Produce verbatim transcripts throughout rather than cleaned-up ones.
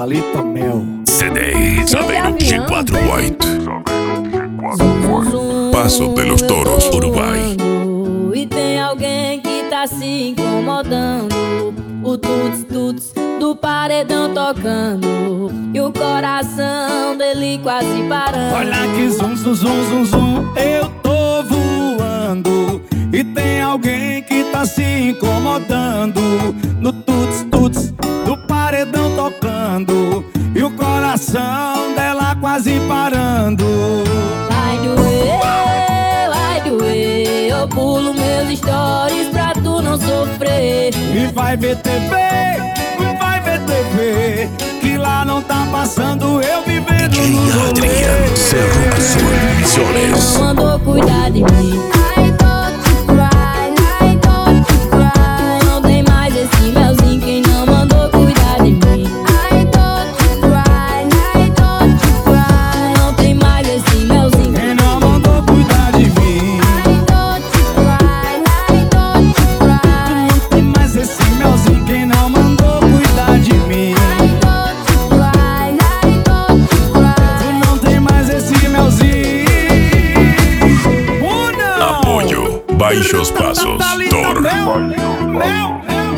Thalita Mel. C D Sabeiro G quatro oito. Paso de los Toros, Uruguai. E tem alguém que tá se incomodando. O tuts tuts do paredão tocando e o coração dele quase parando. Olha que zum zum zum zum zum, eu tô voando. E tem alguém que tá se incomodando. No tuts tuts do paredão tocando e o coração dela quase parando. Vai doer, vai doer. Eu pulo meus stories pra tu não sofrer. E vai ver T V, vai ver T V, que lá não tá passando eu vivendo no rolê. Adriano Cerro Azul Quem Misiones. não mandou cuidar de mim? I don't cry, I don't cry. Não tem mais esse melzinho. Quem não mandou cuidar de mim? I don't cry, I don't cry. Não tem mais esse melzinho. Quem não mandou cuidar de mim? I don't cry, I don't cry. Não tem mais esse melzinho. Quem não mandou cuidar de mim? I don't cry, I don't cry. Não tem mais esse melzinho. Una. Apoio Baixos Passos Tor. Mel, mel.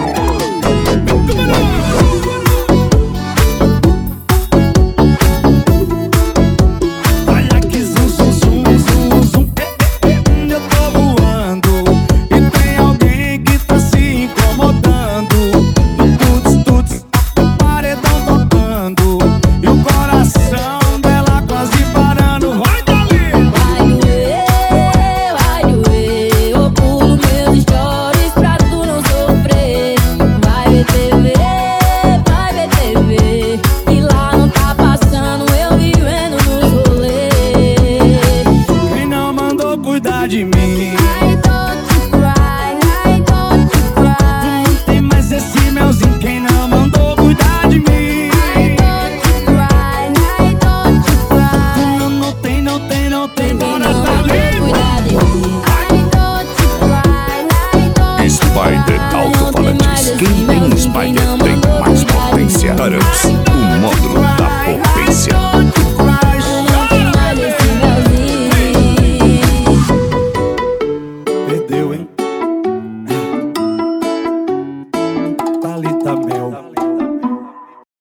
Olha que zum, zum, zum, zum, zum. Eu tô voando e tem alguém que tá se incomodando. No tuts, tuts, o paredão tocando e o coração dela quase parando. Vai, Thalita! Vai doer, vai doer. Eu pulo meus stories pra tu não sofrer. Vai ver T V, vai ver T V, e lá não tá passando eu vivendo no rolê. Quem não mandou cuidar de mim? I don't cry, I don't cry. Não tem mais esse melzinho. Quem não mandou cuidar de mim? I don't cry, I don't cry. Não, não tem, não tem, não tem. Quem Bora, não mandou Thalita! cuidar de mim? I don't cry, I don't Spider cry. Não tem mais Alto-Falantes. esse Quem tem melzinho. Spider